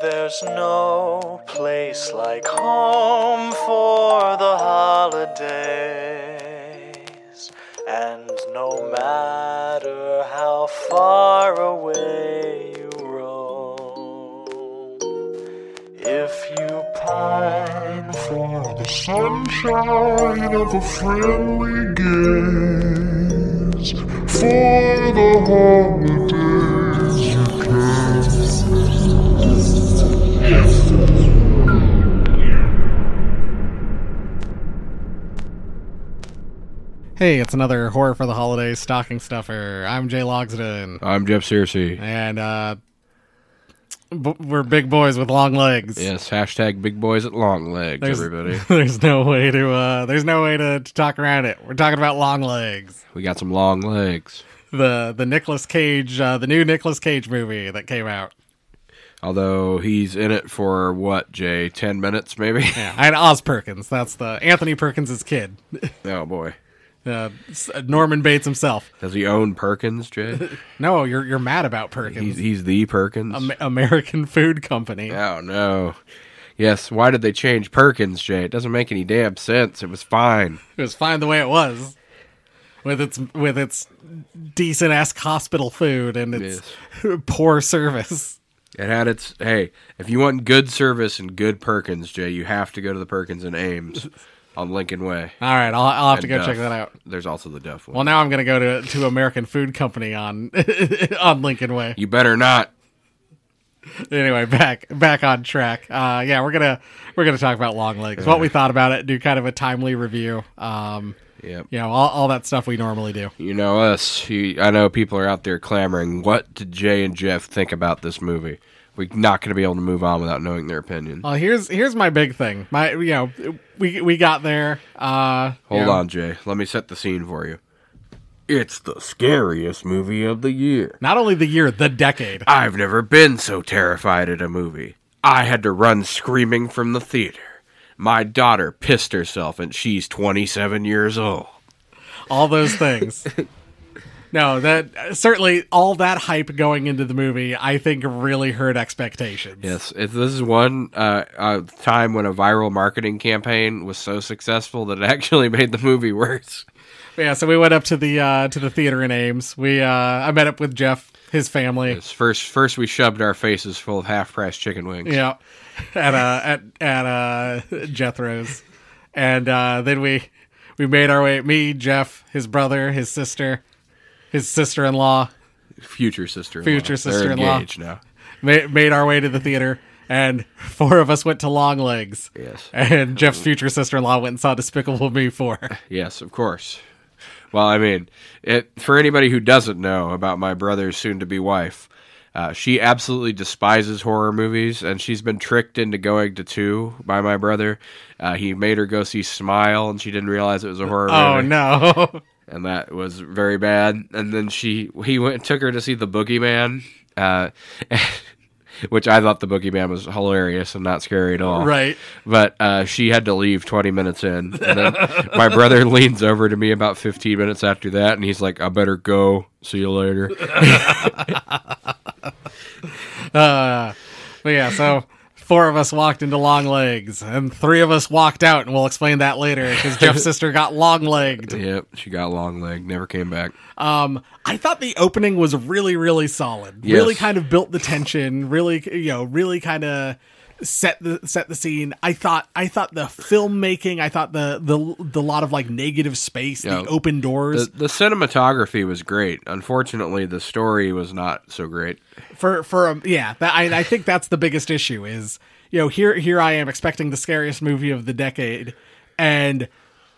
There's no place like home for the holidays, and no matter how far away you roam, if you pine for the sunshine of a friendly gaze, for the holidays you can. Hey, it's another Horror for the Holidays stocking stuffer. I'm Jay Logsden. I'm Jeff Searcy. And we're big boys with long legs. Yes, hashtag big boys at long legs, everybody. There's no way to talk around it. We're talking about long legs. We got some long legs. The Nicolas Cage, the new Nicolas Cage movie that came out. Although he's in it for what, Jay? 10 minutes, maybe? Yeah, and Oz Perkins. That's the Anthony Perkins' kid. Oh boy. Norman Bates himself. Does he own Perkins, Jay? No, you're mad about Perkins. He's the Perkins. American Food Company. Oh no. Yes, why did they change Perkins, Jay? It doesn't make any damn sense. It was fine. It was fine the way it was. With its decent-esque hospital food and its poor service. It had its... Hey, if you want good service and good Perkins, Jay, you have to go to the Perkins in Ames on Lincoln Way. All right, I'll have to go check that out. There's also the Duff one. Well, now I'm going to go to American Food Company on on Lincoln Way. You better not. Anyway, back on track. Yeah, we're gonna talk about long legs. What we thought about it, do kind of a timely review. Yep. You know, all that stuff we normally do. You know us. I know people are out there clamoring. What did Jay and Jeff think about this movie? We're not going to be able to move on without knowing their opinion. Well, here's my big thing. We got there. Hold on, Jay. Let me set the scene for you. It's the scariest movie of the year. Not only the year, the decade. I've never been so terrified at a movie. I had to run screaming from the theater. My daughter pissed herself, and she's 27 years old. All those things. No, that certainly all that hype going into the movie, I think, really hurt expectations. Yes, this is one time when a viral marketing campaign was so successful that it actually made the movie worse. Yeah, so we went up to the theater in Ames. I met up with Jeff, his family. Yes, first we shoved our faces full of half-price chicken wings. Yeah, at Jethro's, and then we made our way. Me, Jeff, his brother, his sister. His sister-in-law. Future sister-in-law. They're engaged now. Made our way to the theater, and four of us went to Long Legs. Yes. And Jeff's future sister-in-law went and saw Despicable Me 4. Yes, of course. Well, I mean, for anybody who doesn't know about my brother's soon-to-be wife, she absolutely despises horror movies, and she's been tricked into going to 2 by my brother. He made her go see Smile, and she didn't realize it was a horror movie. Oh, no. And that was very bad. And then he took her to see The Boogeyman, which I thought The Boogeyman was hilarious and not scary at all. Right. But she had to leave 20 minutes in. And then my brother leans over to me about 15 minutes after that, and he's like, I better go. See you later. But yeah, so 4 of us walked into Long Legs, and 3 of us walked out, and we'll explain that later, because Jeff's sister got long-legged. Yep, she got long-legged, never came back. I thought the opening was really, really solid. Yes. Really kind of built the tension, really kind of set the scene. I thought the filmmaking, I thought the lot of like negative space, the open doors. The cinematography was great. Unfortunately, the story was not so great. I think that's the biggest issue is, here I am expecting the scariest movie of the decade, and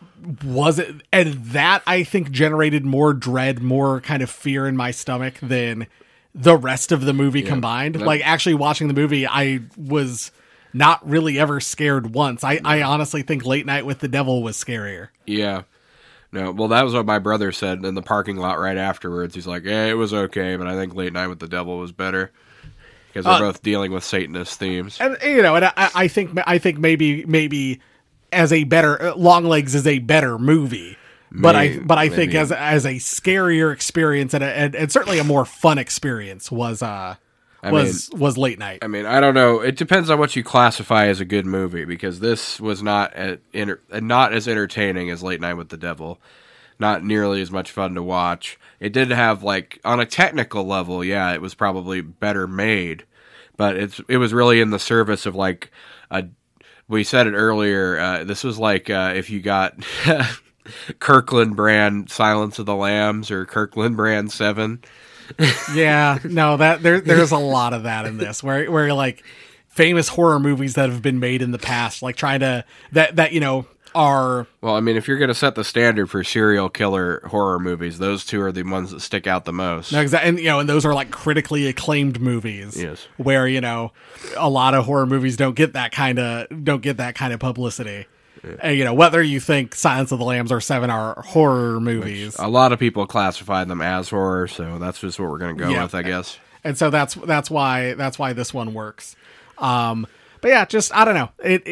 that I think generated more dread, more kind of fear in my stomach than the rest of the movie combined. Like, actually watching the movie, I was not really ever scared once. I honestly think Late Night with the Devil was scarier. Yeah. No, well, that was what my brother said in the parking lot right afterwards. He's like, it was okay, but I think Late Night with the Devil was better. Because they're both dealing with Satanist themes. And, I think maybe as a better, Longlegs is a better movie. But I think as a scarier experience and certainly a more fun experience was was Late Night. I mean, I don't know. It depends on what you classify as a good movie, because this was not not as entertaining as Late Night with the Devil. Not nearly as much fun to watch. It did have, like, on a technical level, yeah, it was probably better made, but it was really in the service of, like, we said it earlier, this was like if you got Kirkland brand Silence of the Lambs or Kirkland brand 7. Yeah, no, there's a lot of that in this, where like famous horror movies that have been made in the past, like trying to that you know are. Well, I mean, if you're going to set the standard for serial killer horror movies, those two are the ones that stick out the most. No, exactly, and and those are like critically acclaimed movies. Yes, where a lot of horror movies don't get that kind of publicity. Yeah. And, whether you think Silence of the Lambs or Seven are horror movies, which a lot of people classify them as horror, so that's just what we're going to go with, I guess. And so that's why this one works. But yeah, just I don't know.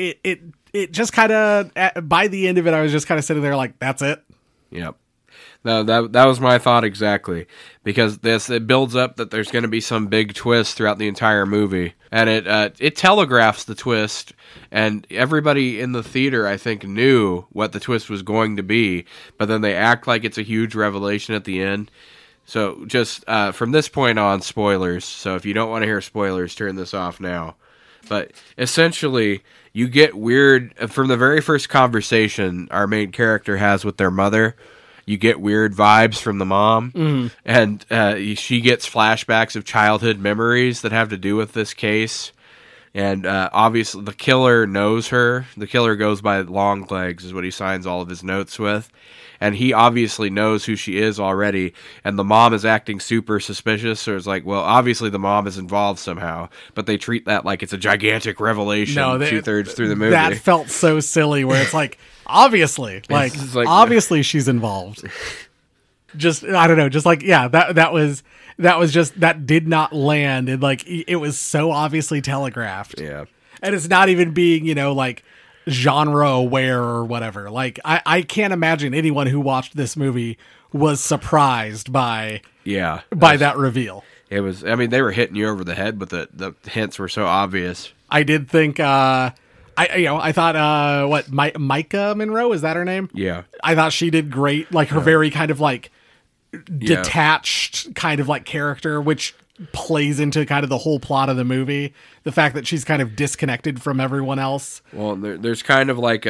It just kind of, by the end of it, I was just kind of sitting there like, that's it. Yep. No, that was my thought exactly, because it builds up that there's going to be some big twist throughout the entire movie, and it telegraphs the twist, and everybody in the theater, I think, knew what the twist was going to be, but then they act like it's a huge revelation at the end. So just from this point on, spoilers. So if you don't want to hear spoilers, turn this off now. But essentially, you get weird from the very first conversation our main character has with their mother. You get weird vibes from the mom, and she gets flashbacks of childhood memories that have to do with this case. And obviously, the killer knows her. The killer goes by Longlegs, is what he signs all of his notes with. And he obviously knows who she is already, and the mom is acting super suspicious, so it's like, well, obviously the mom is involved somehow, but they treat that like it's a gigantic revelation 2/3 through the movie. That felt so silly, where it's like, obviously, obviously she's involved. Just, I don't know, just like, yeah, that was just, that did not land, and like, it was so obviously telegraphed. Yeah. And it's not even being, like, genre aware or whatever. Like, I can't imagine anyone who watched this movie was surprised by that reveal. It was, I mean, they were hitting you over the head, but the hints were so obvious. I did think I thought Micah Monroe, is that her name? Yeah. I thought she did great, like her very kind of like detached kind of like character, which plays into kind of the whole plot of the movie. The fact that she's kind of disconnected from everyone else. Well, there's kind of like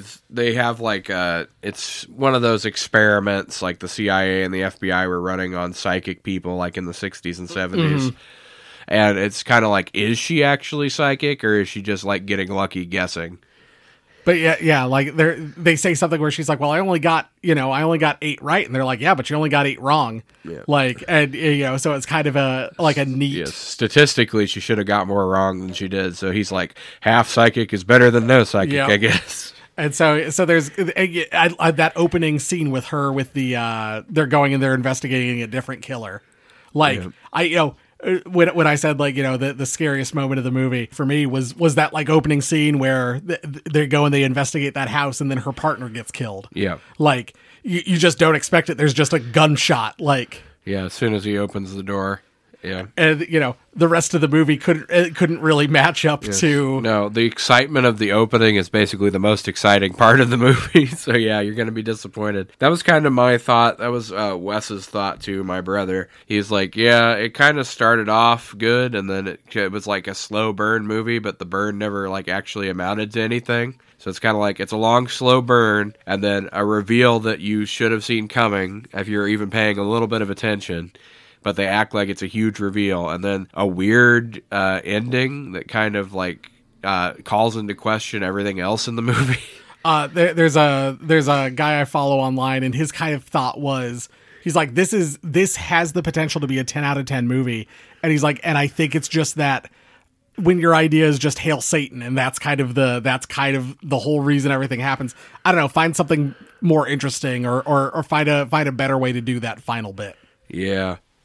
it's one of those experiments like the CIA and the FBI were running on psychic people like in the 60s and 70s. And it's kind of like, is she actually psychic, or is she just like getting lucky guessing? But yeah, like they say something where she's like, well, I only got 8 right. And they're like, yeah, but you only got 8 wrong. Yeah. Like, and so it's kind of a neat. Yes. Statistically, she should have got more wrong than she did. So he's like, half psychic is better than no psychic, I guess. And so there's that opening scene with her with the, they're going and they're investigating a different killer. Like, when I said, like, the scariest moment of the movie for me was that like opening scene where they go and they investigate that house and then her partner gets killed. Yeah. Like, you just don't expect it. There's just a gunshot. Like, yeah, as soon as he opens the door. Yeah. And, the rest of the movie couldn't really match up to. No, the excitement of the opening is basically the most exciting part of the movie. So, yeah, you're going to be disappointed. That was kind of my thought. That was Wes's thought, too, my brother. He's like, yeah, it kind of started off good, and then it was like a slow burn movie, but the burn never, like, actually amounted to anything. So it's kind of like, it's a long, slow burn, and then a reveal that you should have seen coming if you're even paying a little bit of attention. But they act like it's a huge reveal, and then a weird ending that kind of like calls into question everything else in the movie. There's a guy I follow online, and his kind of thought was, he's like, this has the potential to be a 10 out of 10 movie, and he's like, and I think it's just that when your idea is just hail Satan, and that's kind of the whole reason everything happens. I don't know, find something more interesting, or find a better way to do that final bit. Yeah.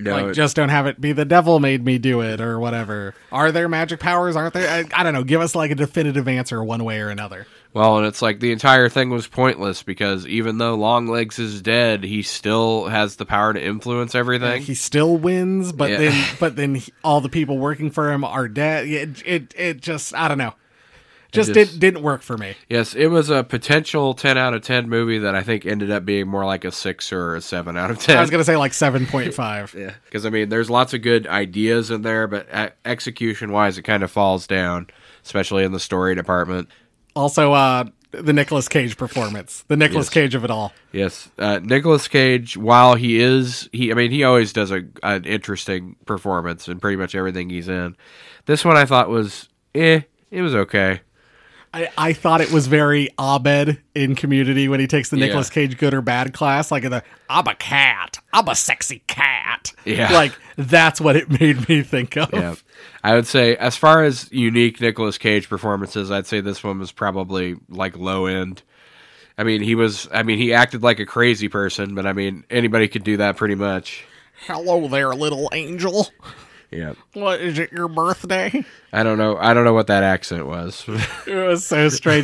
No, Like, just don't have it be the devil made me do it or whatever. Are there magic powers? Aren't there? I don't know. Give us like a definitive answer one way or another. well, and it's like the entire thing was pointless because even though Longlegs is dead, he still has the power to influence everything. He still wins, but Yeah. then all the people working for him are dead. It just, I don't know. Just just- didn't work for me. Yes, it was a potential 10 out of 10 movie that I think ended up being more like a 6 or a 7 out of 10. I was gonna say like 7.5. Yeah, because I mean, there's lots of good ideas in there, but execution-wise, it kind of falls down, especially in the story department. Also, the Nicolas Cage performance, the Nicolas Yes. Cage of it all. Yes, Nicolas Cage, while he always does an interesting performance in pretty much everything he's in. This one I thought was, it was okay. I thought it was very Abed in Community when he takes the Yeah. Nicolas Cage good or bad class, like I'm a cat, I'm a sexy cat. Yeah. Like that's what it made me think of. Yeah, I would say as far as unique Nicolas Cage performances, I'd say this one was probably like low end. I mean, he acted like a crazy person, but I mean, anybody could do that pretty much. Hello there, little angel. Yeah. What is it? Your birthday? I don't know what that accent was. It was so strange.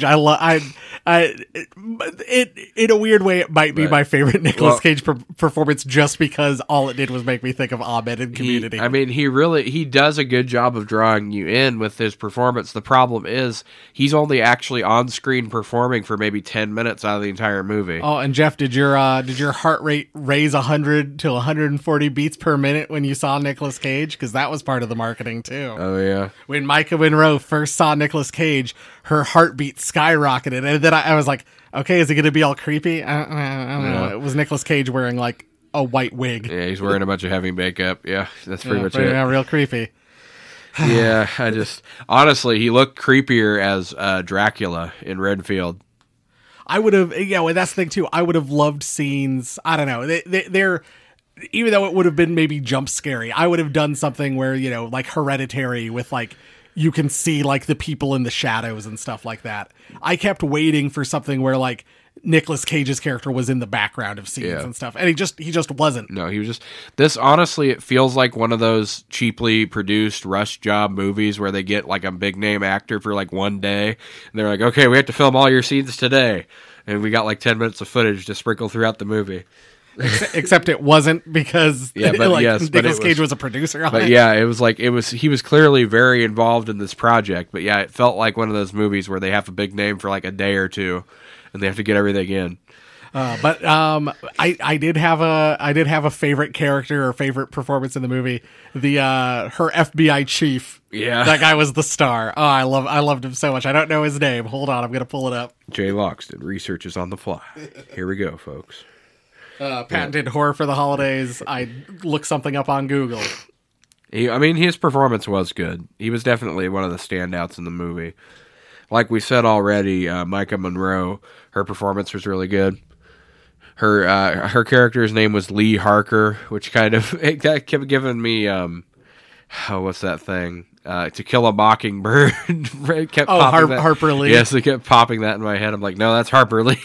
It in a weird way, it might be But- my favorite Nicolas well- Cage performance, just because all it did was make me think of Abed in Community. He does a good job of drawing you in with his performance. The problem is he's only actually on screen performing for maybe 10 minutes out of the entire movie. Oh, and Jeff, did your heart rate raise 100 to 140 beats per minute when you saw Nicolas Cage? Because that was part of the marketing too. Oh yeah. When Micah Monroe first saw Nicolas Cage, her heartbeat skyrocketed, and then I was like, "Okay, is he going to be all creepy?" I don't know. It was Nicolas Cage wearing like a white wig. Yeah, he's wearing a bunch of heavy makeup. Yeah, that's pretty much but, it. yeah, real creepy. Yeah, honestly, he looked creepier as Dracula in Redfield. I would have, and that's the thing too. I would have loved scenes. I don't know. They're even though it would have been maybe jump scary, I would have done something where, like Hereditary with like, you can see like the people in the shadows and stuff like that. I kept waiting for something where like Nicolas Cage's character was in the background of scenes Yeah. and stuff. And he just wasn't. No, he was just this. Honestly, it feels like one of those cheaply produced rush job movies where they get like a big name actor for like one day, and they're like, "Okay, we have to film all your scenes today," and we got like 10 minutes of footage to sprinkle throughout the movie. Except it wasn't, because Yeah, but like yes, but Nicolas it Cage was- was a producer on But it. yeah, he was clearly very involved in this project. But yeah, it felt like one of those movies where they have a big name for like a day or two, and they have to get everything in. But I did have a favorite character or favorite performance in the movie. Her FBI chief. Yeah. That guy was the star. Oh, I loved him so much. I don't know his name. Hold on, I'm gonna pull it up. Jay Loxton researches on the fly. Here we go, folks. Patented horror for the holidays. I looked something up on Google. His performance was good. He was definitely one of the standouts in the movie. Like we said already, Micah Monroe, her performance was really good. Her character's name was Lee Harker, which kind of that kept giving me what's that thing? To Kill a Mockingbird. It kept popping that. Harper Lee. Yes, it kept popping that in my head. I'm like, no, that's Harper Lee.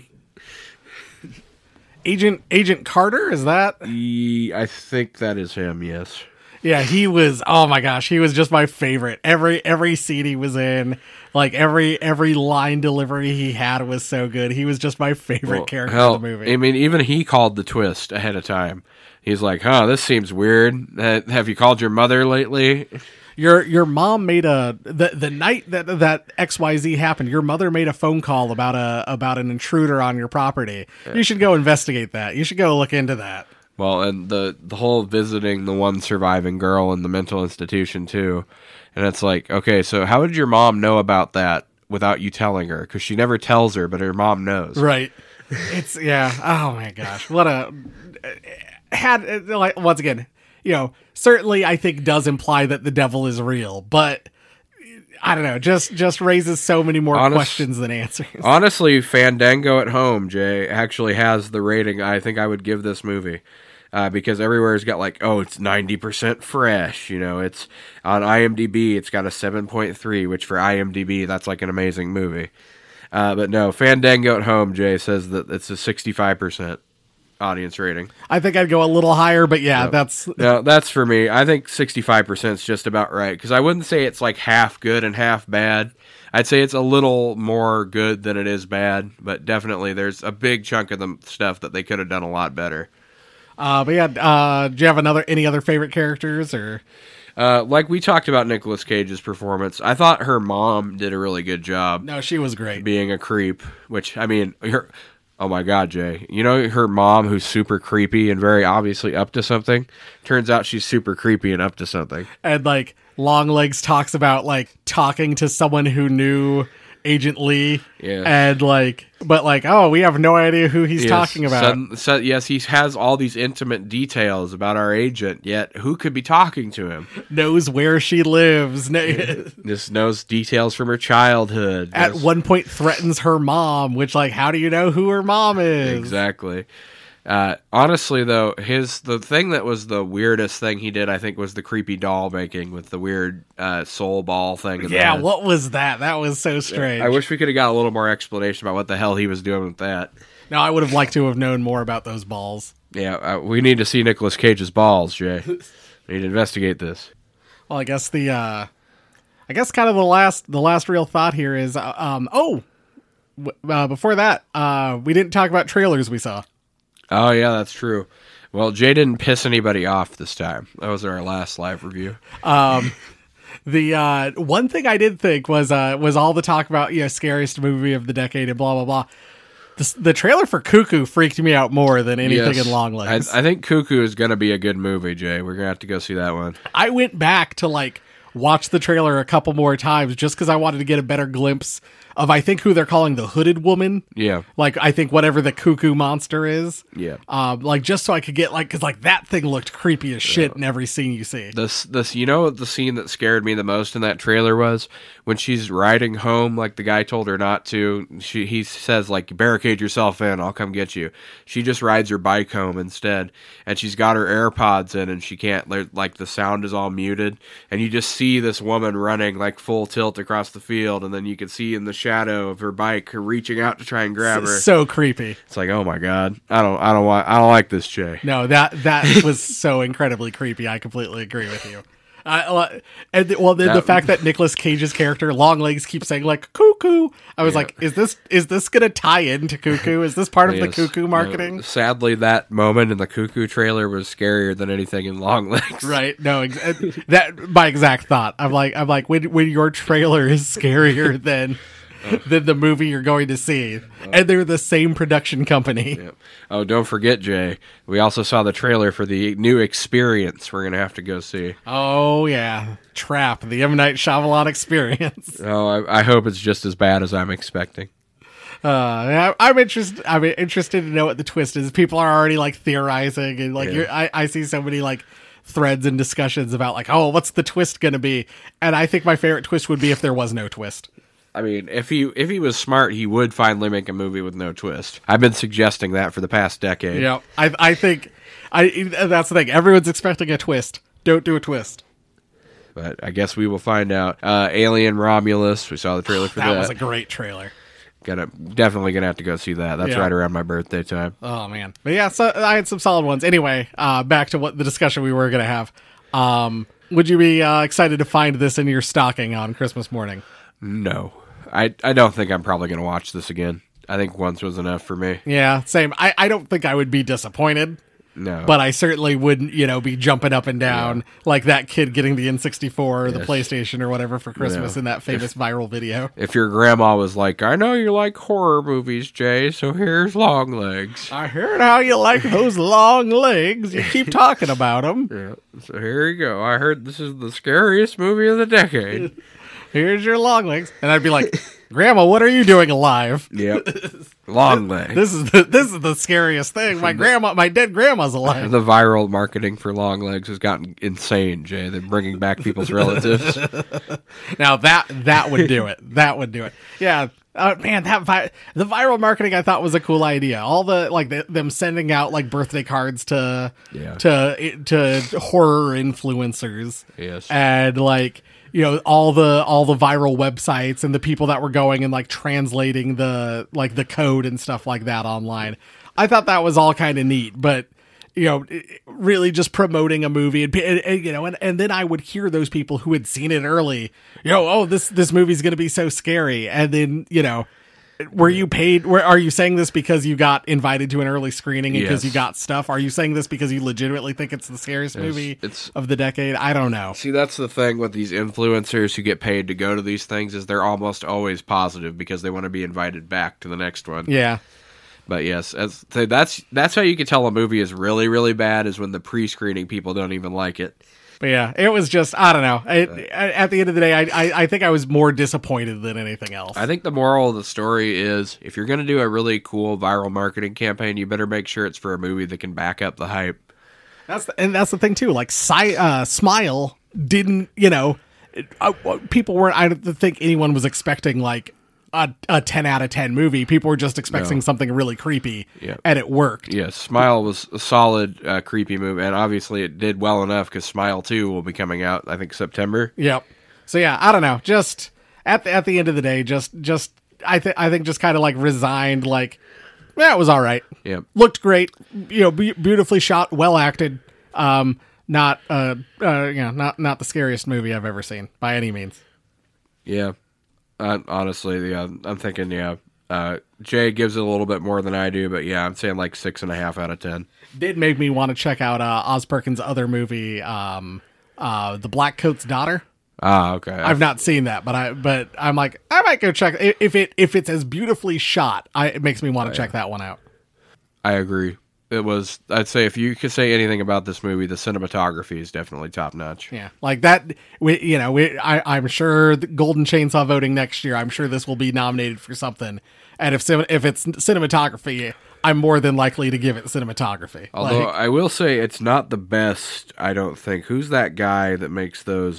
Agent Carter, is that? I think that is him. Yes. Yeah, he was. Oh my gosh, he was just my favorite. Every scene he was in, like every line delivery he had was so good. He was just my favorite character in the movie. I mean, even he called the twist ahead of time. He's like, "Huh, this seems weird. Have you called your mother lately?" Your mom made the night that XYZ happened, your mother made a phone call about an intruder on your property. You should go investigate that. You should go look into that. Well, and the whole visiting the one surviving girl in the mental institution too, and it's like, okay, so how did your mom know about that without you telling her? Because she never tells her, but her mom knows. Right. It's yeah. Oh my gosh. What a had like once again, certainly I think does imply that the devil is real, but I don't know, just raises so many more questions than answers. Honestly, Fandango at Home, Jay, actually has the rating I think I would give this movie. Because everywhere's got like, oh, it's 90% fresh. It's on IMDb, it's got a 7.3, which for IMDb, that's like an amazing movie. But no, Fandango at Home, Jay, says that it's a 65%. audience rating. I think I'd go a little higher, but yeah, that's No, that's for me. I think 65% is just about right, because I wouldn't say it's like half good and half bad. I'd say it's a little more good than it is bad, but definitely there's a big chunk of the stuff that they could have done a lot better. But yeah, do you have any other favorite characters or? Like we talked about Nicolas Cage's performance, I thought her mom did a really good job. No, she was great. Being a creep, which, I mean, oh my God, Jay. You know her mom, who's super creepy and very obviously up to something? Turns out she's super creepy and up to something. And, like, Longlegs talks about, like, talking to someone who knew Agent Lee. Yeah. And, like, but, like, oh, we have no idea who he's talking about. Yes, he has all these intimate details about our agent, yet who could be talking to him? Knows where she lives. Just knows details from her childhood. At one point threatens her mom, which, like, how do you know who her mom is? Exactly. Honestly, though, the thing that was the weirdest thing he did, I think, was the creepy doll making with the weird soul ball thing. Yeah, what was that? That was so strange. I wish we could have got a little more explanation about what the hell he was doing with that. No, I would have liked to have known more about those balls. Yeah, we need to see Nicolas Cage's balls, Jay. We need to investigate this. Well, I guess kind of the last real thought here is, before that, we didn't talk about trailers we saw. Oh, yeah, that's true. Well, Jay didn't piss anybody off this time. That was our last live review. The one thing I did think was all the talk about, scariest movie of the decade and blah, blah, blah. The trailer for Cuckoo freaked me out more than anything in Longlegs. I think Cuckoo is going to be a good movie, Jay. We're going to have to go see that one. I went back to, like, watch the trailer a couple more times just because I wanted to get a better glimpse of, I think, who they're calling the Hooded Woman. Yeah. Like, I think whatever the Cuckoo monster is. Yeah. Like, just so I could get, like, because, like, that thing looked creepy as shit in every scene you see. This, you know what the scene that scared me the most in that trailer was? When she's riding home, like the guy told her not to. He says, like, barricade yourself in, I'll come get you. She just rides her bike home instead. And she's got her AirPods in and she can't, like, the sound is all muted. And you just see this woman running, like, full tilt across the field. And then you can see in the shadow of her bike her reaching out to try and grab her. So creepy. It's like, oh my God, I don't like this, Jay. No, that was so incredibly creepy. I completely agree with you. The fact that Nicolas Cage's character Longlegs keeps saying, like, Cuckoo, I was like, is this gonna tie into Cuckoo? Is this part of the Cuckoo marketing? Sadly, that moment in the Cuckoo trailer was scarier than anything in Longlegs. Right? No, that my exact thought. I'm like, when your trailer is scarier than the movie you're going to see, and they're the same production company. Yep. Oh, don't forget, Jay, we also saw the trailer for the new Experience we're gonna have to go see. Oh yeah, Trap, the M. Night Shyamalan Experience. Oh, I hope it's just as bad as I'm expecting. I'm interested to know what the twist is. People are already, like, theorizing, and, like, I see so many, like, threads and discussions about, like, oh, what's the twist gonna be? And I think my favorite twist would be if there was no twist. I mean, if he was smart, he would finally make a movie with no twist. I've been suggesting that for the past decade. Yeah, I think that's the thing. Everyone's expecting a twist. Don't do a twist. But I guess we will find out. Alien Romulus. We saw the trailer for that. That was a great trailer. Definitely gonna have to go see that. That's right around my birthday time. Oh man, but yeah, so I had some solid ones. Anyway, back to what the discussion we were gonna have. Would you be excited to find this in your stocking on Christmas morning? No. I don't think I'm probably going to watch this again. I think once was enough for me. Yeah, same. I don't think I would be disappointed. No. But I certainly wouldn't, be jumping up and down like that kid getting the N64 or the PlayStation or whatever for Christmas in that famous viral video. If your grandma was like, I know you like horror movies, Jay, so here's Longlegs. I heard how you like those long legs. You keep talking about them. Yeah. So here you go. I heard this is the scariest movie of the decade. Here's your Longlegs. And I'd be like, Grandma, what are you doing alive? Yep. Longlegs. This is the scariest thing. My dead grandma's alive. The viral marketing for Longlegs has gotten insane, Jay. They're bringing back people's relatives. Now that would do it. That would do it. Yeah. Man, the viral marketing I thought was a cool idea. All the them sending out like birthday cards to horror influencers. Yes. And like, all the viral websites and the people that were going and like translating the code and stuff like that online. I thought that was all kind of neat, but really just promoting a movie and then I would hear those people who had seen it early, this movie's going to be so scary. And then, were you paid? Are you saying this because you got invited to an early screening and because you got stuff? Are you saying this because you legitimately think it's the scariest movie of the decade? I don't know. See, that's the thing with these influencers who get paid to go to these things is they're almost always positive because they want to be invited back to the next one. Yeah. But yes, that's how you can tell a movie is really, really bad is when the pre-screening people don't even like it. But yeah, it was just, I don't know. At the end of the day, I think I was more disappointed than anything else. I think the moral of the story is if you're going to do a really cool viral marketing campaign, you better make sure it's for a movie that can back up the hype. That's the thing too. Like Smile didn't, people weren't, I don't think anyone was expecting like a 10 out of 10 movie. People were just expecting something really creepy, and it worked. Yes, Smile was a solid, creepy movie, and obviously it did well enough because Smile 2 will be coming out, I think, September. Yep. So yeah, I don't know. Just at the end of the day, I think just kind of like resigned. Like, yeah, it was all right. Yep. Looked great. Beautifully shot, well acted. Not the scariest movie I've ever seen by any means. Yeah. Honestly, I'm thinking, Jay gives it a little bit more than I do, but yeah, I'm saying like 6.5 out of 10. Did make me want to check out Oz Perkins' other movie, The Black Coat's Daughter. Ah, okay. I've not seen that, but I'm like, I might go check if it's as beautifully shot. It makes me want to check that one out. I agree. I'd say if you could say anything about this movie, the cinematography is definitely top notch. Yeah, like that. I'm sure the Golden Chainsaw voting next year. I'm sure this will be nominated for something. And if it's cinematography, I'm more than likely to give it cinematography. Although I will say it's not the best. I don't think. Who's that guy that makes those?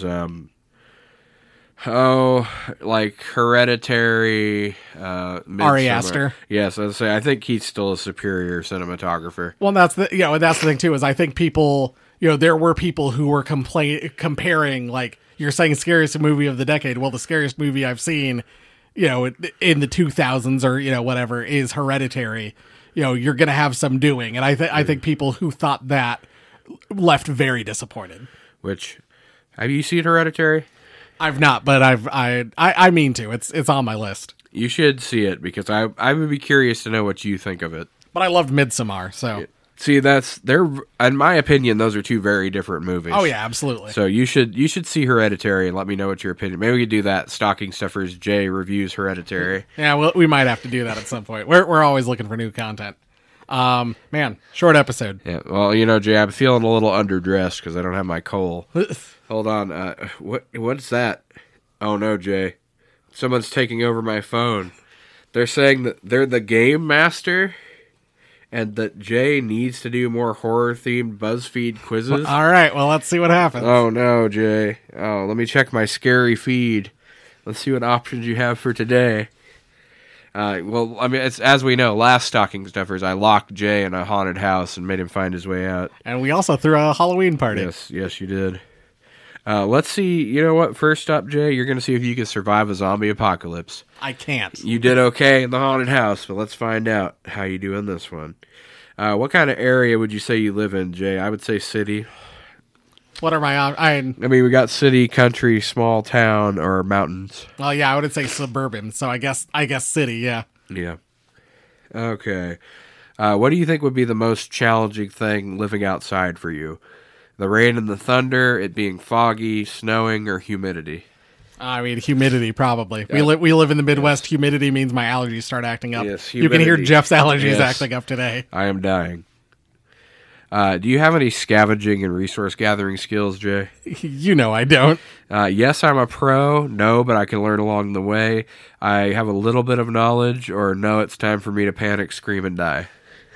Like Hereditary, Ari Aster. Yes, I think he's still a superior cinematographer. Well, that's the thing too. Is I think people, there were people who were comparing, like you're saying, scariest movie of the decade. Well, the scariest movie I've seen, in the 2000s or whatever is Hereditary. You're gonna have some doing, and I think people who thought that left very disappointed. Which, have you seen Hereditary? I've not, but I mean to. It's on my list. You should see it because I would be curious to know what you think of it. But I loved Midsommar, so see in my opinion, those are two very different movies. Oh yeah, absolutely. So you should see Hereditary and let me know what your opinion. Maybe we could do that. Stocking Stuffers Jay reviews Hereditary. Yeah, well, we might have to do that at some point. We're always looking for new content. Man, short episode. Yeah, well, Jay, I'm feeling a little underdressed because I don't have my coal. Hold on. What's that? Oh no, Jay. Someone's taking over my phone. They're saying that they're the game master and that Jay needs to do more horror-themed BuzzFeed quizzes. All right, well, let's see what happens. Oh no, Jay. Oh, let me check my scary feed. Let's see what options you have for today. Well, I mean, it's as we know, last Stocking Stuffers, I locked Jay in a haunted house and made him find his way out. And we also threw a Halloween party. Yes, you did. Let's see. You know what? First up, Jay, you're going to see if you can survive a zombie apocalypse. I can't. You did okay in the haunted house, but let's find out how you do in this one. What kind of area would you say you live in, Jay? I would say city. What are my I mean, we got city, country, small town, or mountains. Well, yeah, I would say suburban. So I guess city. Yeah. Yeah. Okay. What do you think would be the most challenging thing living outside for you? The rain and the thunder, it being foggy, snowing, or humidity? I mean, humidity, probably. Yeah. We live in the Midwest. Yes. Humidity means my allergies start acting up. Yes, you can hear Jeff's allergies acting up today. I am dying. Do you have any scavenging and resource gathering skills, Jay? I don't. Yes, I'm a pro. No, but I can learn along the way. I have a little bit of knowledge, or no, it's time for me to panic, scream, and die.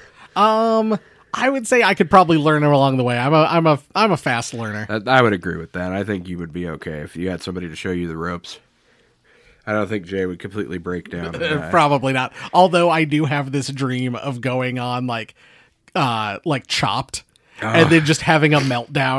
I would say I could probably learn along the way. I'm a fast learner. I would agree with that. I think you would be okay if you had somebody to show you the ropes. I don't think Jay would completely break down. Probably not. Although I do have this dream of going on like Chopped, and then just having a meltdown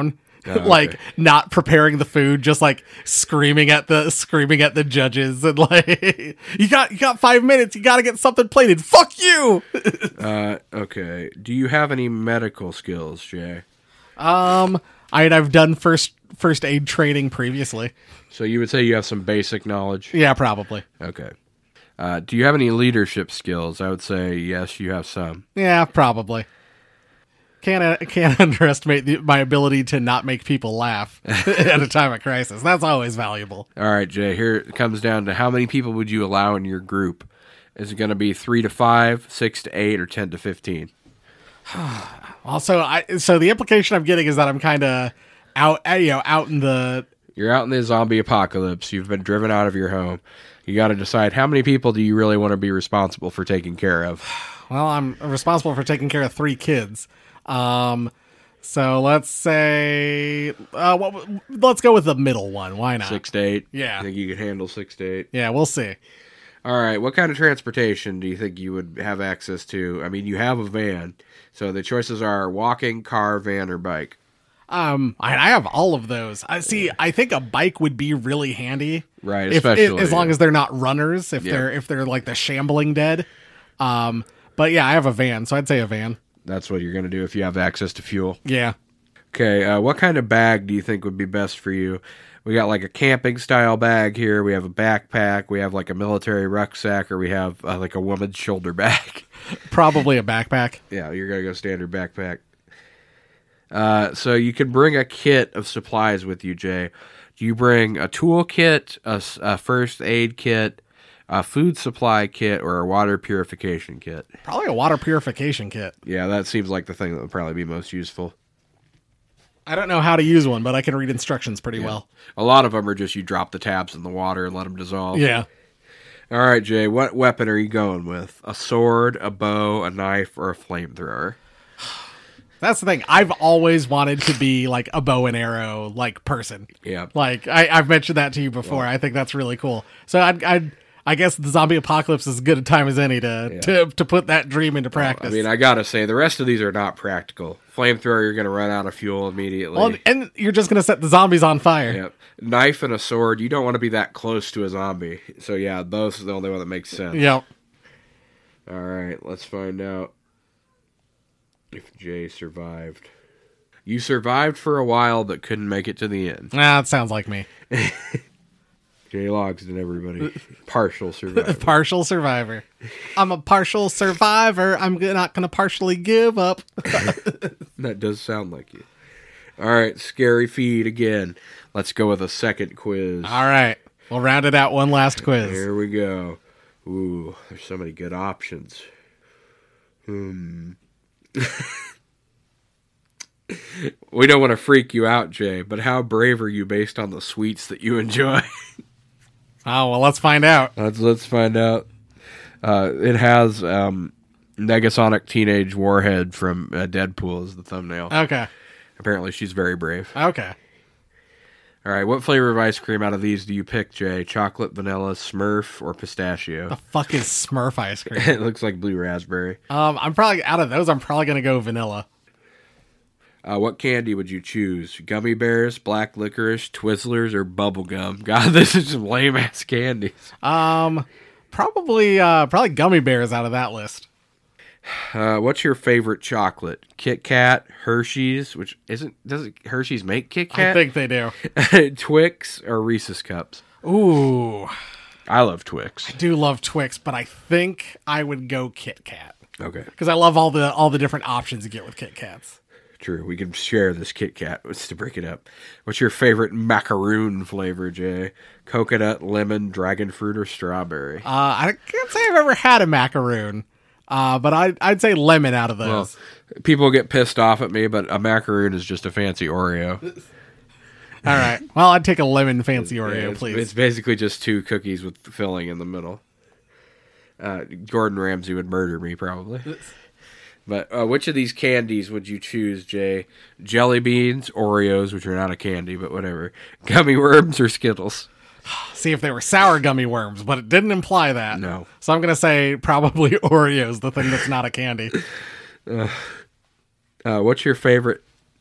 like not preparing the food, just like screaming at the judges and like you got 5 minutes, you got to get something plated. Fuck you. Okay. Do you have any medical skills, Jay? I've done first aid training previously. So you would say you have some basic knowledge? Yeah, probably. Okay. Do you have any leadership skills? I would say yes, you have some. Yeah, probably. Can't underestimate my ability to not make people laugh at a time of crisis. That's always valuable. All right, Jay, here it comes down to how many people would you allow in your group? Is it going to be 3 to 5, 6 to 8, or 10 to 15? Also, so the implication I'm getting is that I'm kind of out in the... You're out in the zombie apocalypse. You've been driven out of your home. You got to decide how many people do you really want to be responsible for taking care of? Well, I'm responsible for taking care of 3 kids. So let's say, let's go with the middle one. Why not? 6 to 8? Yeah. I think you could handle 6 to 8? Yeah, we'll see. All right. What kind of transportation do you think you would have access to? I mean, you have a van. So the choices are walking, car, van, or bike. I have all of those. I think a bike would be really handy. Right, especially as long as they're not runners, if they're like the shambling dead. But yeah, I have a van, so I'd say a van. That's what you're going to do if you have access to fuel. Yeah. Okay, what kind of bag do you think would be best for you? We got like a camping style bag here. We have a backpack. We have like a military rucksack, or we have like a woman's shoulder bag. Probably a backpack. Yeah, you're going to go standard backpack. So you can bring a kit of supplies with you, Jay. Do you bring a tool kit, a first aid kit, a food supply kit, or a water purification kit? Probably a water purification kit. Yeah, that seems like the thing that would probably be most useful. I don't know how to use one, but I can read instructions pretty well. A lot of them are just you drop the tabs in the water and let them dissolve. Yeah. All right, Jay, what weapon are you going with? A sword, a bow, a knife, or a flamethrower? That's the thing. I've always wanted to be like a bow and arrow like person. Yeah. Like I've mentioned that to you before. I think that's really cool. So I guess the zombie apocalypse is as good a time as any to put that dream into practice. I mean, I gotta say, the rest of these are not practical. Flamethrower, you're gonna run out of fuel immediately. Well, and you're just gonna set the zombies on fire. Yep. Knife and a sword, you don't want to be that close to a zombie. So yeah, both are the only one that makes sense. Yep. All right, let's find out if Jay survived. You survived for a while, but couldn't make it to the end. That sounds like me. Jay Logsdon, everybody. Partial survivor. Partial survivor. I'm a partial survivor. I'm not going to partially give up. That does sound like you. All right, scary feed again. Let's go with a second quiz. All right. We'll round it out one last quiz. Here we go. Ooh, there's so many good options. We don't want to freak you out, Jay, but how brave are you based on the sweets that you enjoy? Oh, well, let's find out. Let's find out. It has Negasonic Teenage Warhead from Deadpool as the thumbnail. Okay. Apparently she's very brave. Okay. All right, what flavor of ice cream out of these do you pick, Jay? Chocolate, vanilla, Smurf, or pistachio? The fuck is Smurf ice cream? It looks like blue raspberry. I'm probably, out of those, I'm probably going to go vanilla. What candy would you choose? Gummy bears, black licorice, Twizzlers, or bubble gum? God, this is some lame ass candies. Probably gummy bears out of that list. What's your favorite chocolate? Kit Kat, Hershey's, which doesn't Hershey's make Kit Kat? I think they do. Twix or Reese's Cups? Ooh. I love Twix. I do love Twix, but I think I would go Kit Kat. Okay. Because I love all the different options you get with Kit Kats. True. We can share this Kit Kat to break it up. What's your favorite macaroon flavor, Jay? Coconut, lemon, dragon fruit, or strawberry? I can't say I've ever had a macaroon, but I'd say lemon out of those. Well, people get pissed off at me, but a macaroon is just a fancy Oreo. All right. Well, I'd take a lemon fancy Oreo, please. It's basically just 2 cookies with filling in the middle. Gordon Ramsay would murder me, probably. But which of these candies would you choose, Jay? Jelly beans, Oreos, which are not a candy, but whatever. Gummy worms or Skittles? See if they were sour gummy worms, but it didn't imply that. No. So I'm going to say probably Oreos, the thing that's not a candy. What's your favorite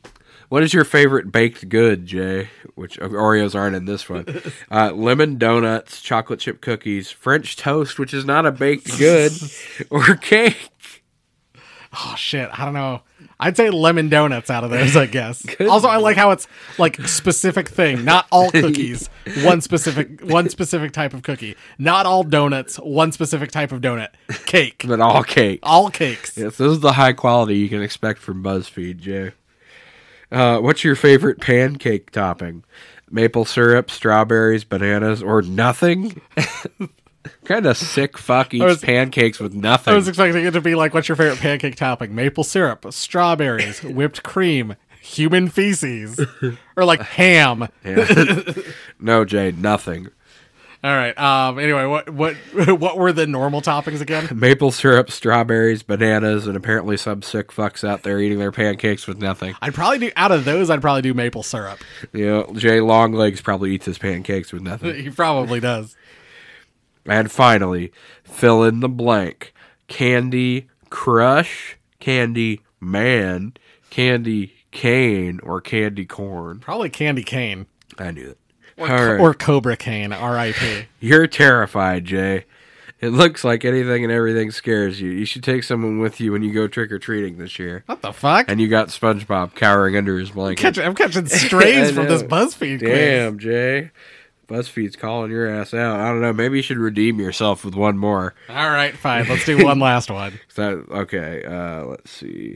What is your favorite baked good, Jay? Which Oreos aren't in this one. Lemon donuts, chocolate chip cookies, French toast, which is not a baked good, or cake. Oh shit, I don't know. I'd say lemon donuts out of those, I guess. Also, I like how it's like specific thing, not all cookies, one specific type of cookie. Not all donuts, one specific type of donut. Cake. But all cake. All cakes. Yes, this is the high quality you can expect from BuzzFeed, Jay. What's your favorite pancake topping? Maple syrup, strawberries, bananas, or nothing? Kind of sick fuck eats pancakes with nothing. I was expecting it to be like, what's your favorite pancake topping? Maple syrup, strawberries, whipped cream, human feces, or like ham. Yeah. No, Jay, nothing. All right. Anyway, what were the normal toppings again? Maple syrup, strawberries, bananas, and apparently some sick fucks out there eating their pancakes with nothing. I'd probably do maple syrup. Yeah, Jay Longlegs probably eats his pancakes with nothing. He probably does. And finally, fill in the blank. Candy Crush, Candy Man, Candy Cane, or Candy Corn. Probably candy cane. I knew it. Or Cobra Cane, R.I.P. You're terrified, Jay. It looks like anything and everything scares you. You should take someone with you when you go trick-or-treating this year. What the fuck? And you got SpongeBob cowering under his blanket. I'm catching strays from this BuzzFeed quiz. Damn, Jay. BuzzFeed's calling your ass out. I don't know. Maybe you should redeem yourself with one more. All right, fine. Let's do one last one. Okay, let's see.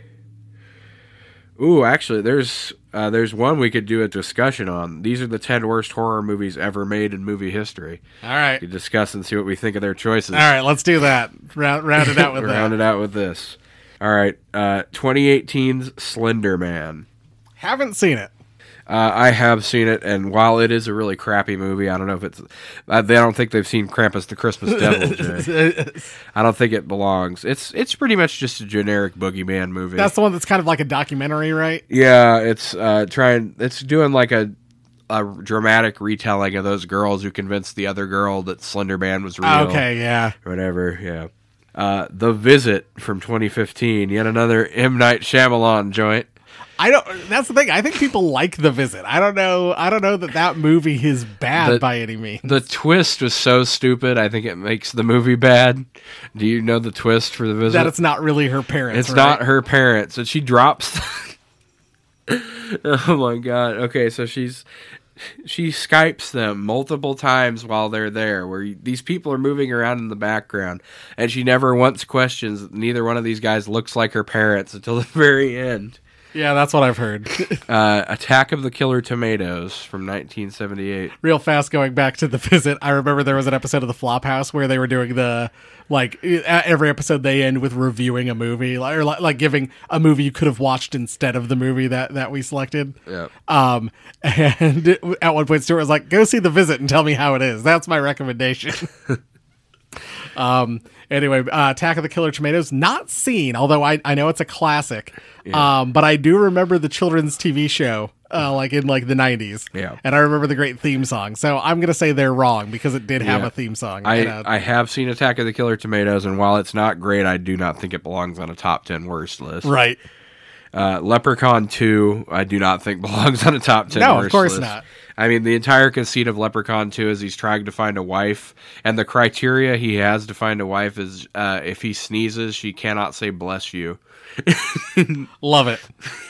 Ooh, actually, there's one we could do a discussion on. These are the 10 worst horror movies ever made in movie history. All right. We could discuss and see what we think of their choices. All right, let's do that. Round it out with that. Round it out with this. All right, 2018's Slender Man. Haven't seen it. I have seen it, and while it is a really crappy movie, I don't know if it's... they don't think they've seen Krampus the Christmas Devil, Jay. I don't think it belongs. It's pretty much just a generic boogeyman movie. That's the one that's kind of like a documentary, right? Yeah, it's doing like a dramatic retelling of those girls who convinced the other girl that Slender Man was real. Okay, yeah. Whatever, yeah. The Visit from 2015, yet another M. Night Shyamalan joint. That's the thing. I think people like The Visit. I don't know that movie is bad by any means. The twist was so stupid, I think it makes the movie bad. Do you know the twist for The Visit? That it's not really her parents, It's not her parents. And she drops... Oh my god. Okay, so she Skypes them multiple times while they're there, where these people are moving around in the background, and she never once questions that neither one of these guys looks like her parents until the very end. Yeah, that's what I've heard. Attack of the Killer Tomatoes from 1978. Real fast, going back to The Visit, I remember there was an episode of the Flophouse where they were doing every episode they end with reviewing a movie, or like giving a movie you could have watched instead of the movie that we selected. Yeah. And at one point Stuart was like, go see The Visit and tell me how it is. That's my recommendation. Anyway, Attack of the Killer Tomatoes, not seen, although I know it's a classic. Yeah. But I do remember the children's TV show, in the 90s. Yeah. And I remember the great theme song. So I'm going to say they're wrong because it did have a theme song. I have seen Attack of the Killer Tomatoes, and while it's not great, I do not think it belongs on a top 10 worst list. Right. Leprechaun 2, I do not think belongs on a top 10 worst list. No, of course not. I mean, the entire conceit of Leprechaun 2 is he's trying to find a wife, and the criteria he has to find a wife is if he sneezes, she cannot say bless you. Love it.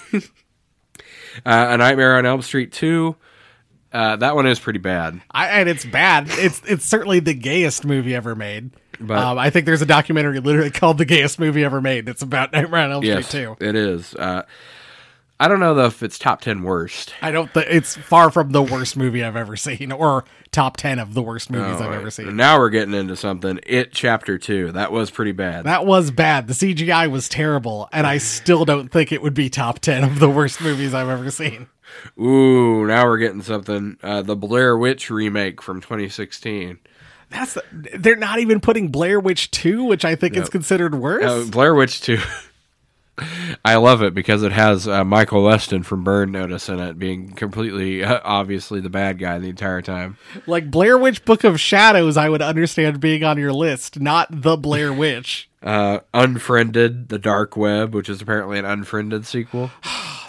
A Nightmare on Elm Street 2, that one is pretty bad. And it's bad. It's certainly the gayest movie ever made. But I think there's a documentary literally called The Gayest Movie Ever Made. It's about Nightmare on Elm Street 2. It is. I don't know, though, if it's top 10 worst. I don't think it's far from the worst movie I've ever seen, or top 10 of the worst movies I've ever seen. Now we're getting into something. It Chapter 2. That was pretty bad. That was bad. The CGI was terrible, and I still don't think it would be top 10 of the worst movies I've ever seen. Ooh, now we're getting something. The Blair Witch remake from 2016. They're not even putting Blair Witch 2, which I think is considered worse. Blair Witch 2. I love it because it has Michael Weston from Burn Notice in it, being completely, obviously, the bad guy the entire time. Like Blair Witch Book of Shadows, I would understand being on your list, not The Blair Witch. Unfriended, The Dark Web, which is apparently an Unfriended sequel.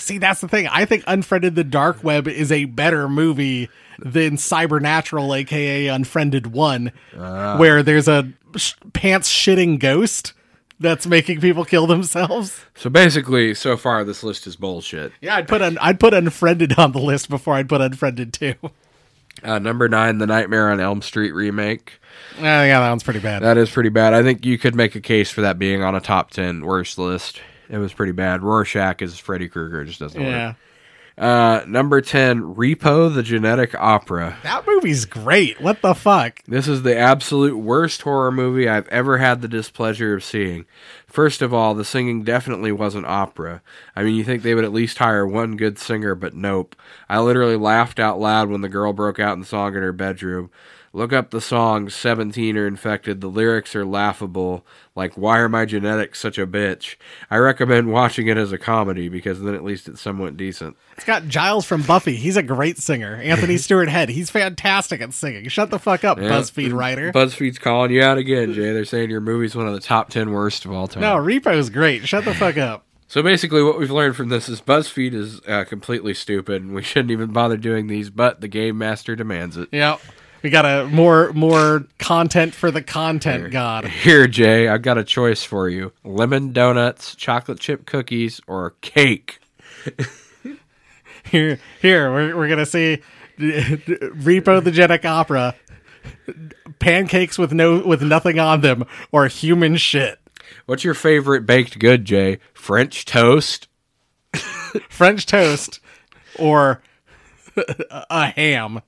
See, that's the thing. I think Unfriended the Dark Web is a better movie than Cybernatural, aka Unfriended 1, where there's a pants shitting ghost that's making people kill themselves. So basically, so far this list is bullshit. Yeah, I'd put Unfriended on the list before I'd put Unfriended 2. Number 9, the Nightmare on Elm Street remake. Yeah, that one's pretty bad. That is pretty bad. I think you could make a case for that being on a top 10 worst list. It was pretty bad. Rorschach is Freddy Krueger. It just doesn't work. Number 10, Repo, the Genetic Opera. That movie's great. What the fuck? This is the absolute worst horror movie I've ever had the displeasure of seeing. First of all, the singing definitely wasn't opera. I mean, you think they would at least hire one good singer, but nope. I literally laughed out loud when the girl broke out in song in her bedroom. Look up the song 17 are Infected. The lyrics are laughable. Like, why are my genetics such a bitch? I recommend watching it as a comedy because then at least it's somewhat decent. It's got Giles from Buffy. He's a great singer. Anthony Stewart Head. He's fantastic at singing. Shut the fuck up, BuzzFeed writer. BuzzFeed's calling you out again, Jay. They're saying your movie's one of the top 10 worst of all time. No, Repo's great. Shut the fuck up. So basically what we've learned from this is BuzzFeed is completely stupid and we shouldn't even bother doing these, but the Game Master demands it. Yep. We got more content for the content god. Here, Jay, I've got a choice for you. Lemon donuts, chocolate chip cookies, or cake. Here, we're going to see Repo the Genetic Opera, pancakes with nothing on them, or human shit. What's your favorite baked good, Jay? French toast? French toast, or a ham.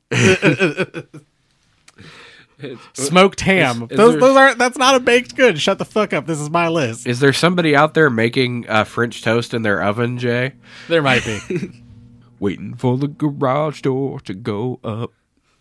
Smoked ham. That's not a baked good. Shut the fuck up. This is my list. Is there somebody out there making French toast in their oven, Jay? There might be. Waiting for the garage door to go up.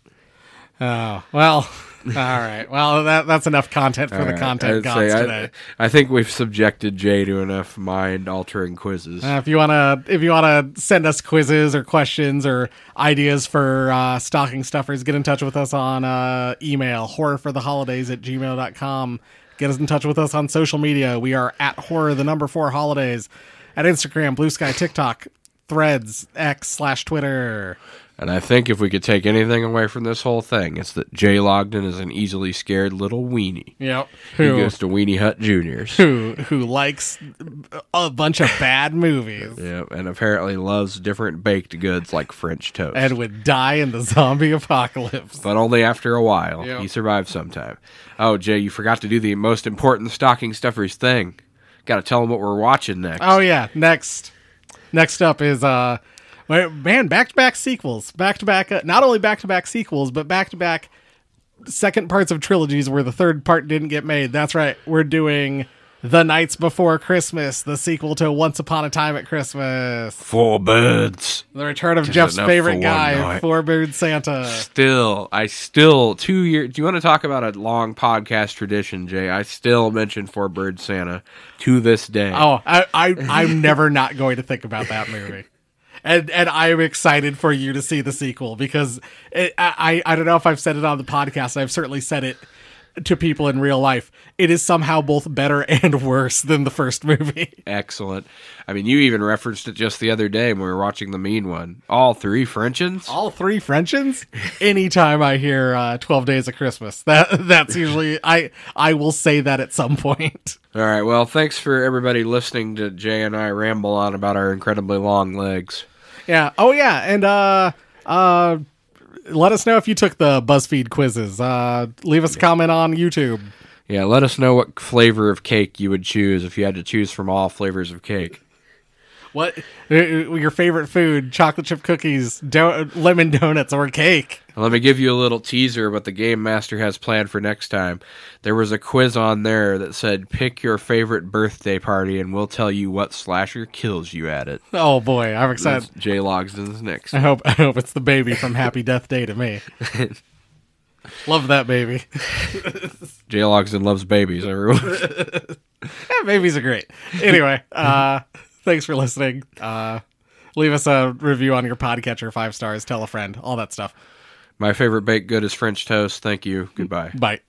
Oh, well, all right. Well, that's enough content for the content gods today. I think we've subjected Jay to enough mind-altering quizzes. If you wanna send us quizzes or questions or ideas for stocking stuffers, get in touch with us on email, horrorfortheholidays@gmail.com. Get us in touch with us on social media. We are at horror4holidays at Instagram, Blue Sky, TikTok, Threads, X/Twitter. And I think if we could take anything away from this whole thing, it's that Jay Logden is an easily scared little weenie. Yep. He goes to Weenie Hut Juniors. Who likes a bunch of bad movies. Yep, and apparently loves different baked goods like French toast. And would die in the zombie apocalypse. But only after a while. Yep. He survived sometime. Oh, Jay, you forgot to do the most important stocking stuffers thing. Got to tell them what we're watching next. Oh, yeah. Next up is... man, back-to-back sequels. Back-to-back, not only back-to-back sequels, but back-to-back second parts of trilogies where the third part didn't get made. That's right. We're doing The Nights Before Christmas, the sequel to Once Upon a Time at Christmas. Four Birds. The return of Jeff's favorite guy, Four Bird Santa. I still 2 years. Do you want to talk about a long podcast tradition, Jay? I still mention Four Bird Santa to this day. Oh, I'm never not going to think about that movie. And I'm excited for you to see the sequel because I don't know if I've said it on the podcast. I've certainly said it to people in real life. It is somehow both better and worse than the first movie. Excellent. I mean, you even referenced it just the other day when we were watching The Mean One. All three Frenchins? All three Frenchins? Anytime I hear 12 Days of Christmas, that's usually, I will say that at some point. All right. Well, thanks for everybody listening to Jay and I ramble on about our incredibly long legs. Yeah. Oh, yeah. And let us know if you took the BuzzFeed quizzes. Leave us a comment on YouTube. Yeah, let us know what flavor of cake you would choose if you had to choose from all flavors of cake. What your favorite food? Chocolate chip cookies, lemon donuts, or cake? Let me give you a little teaser what the Game Master has planned for next time. There was a quiz on there that said, pick your favorite birthday party and we'll tell you what slasher kills you at it. Oh boy, I'm excited. That's Jay Logsden's next. I hope it's the baby from Happy Death Day to me. Love that baby. Jay Logsden loves babies, everyone. Yeah, babies are great. Anyway, thanks for listening. Leave us a review on your podcatcher, 5 stars, tell a friend, all that stuff. My favorite baked good is French toast. Thank you. Goodbye. Bye.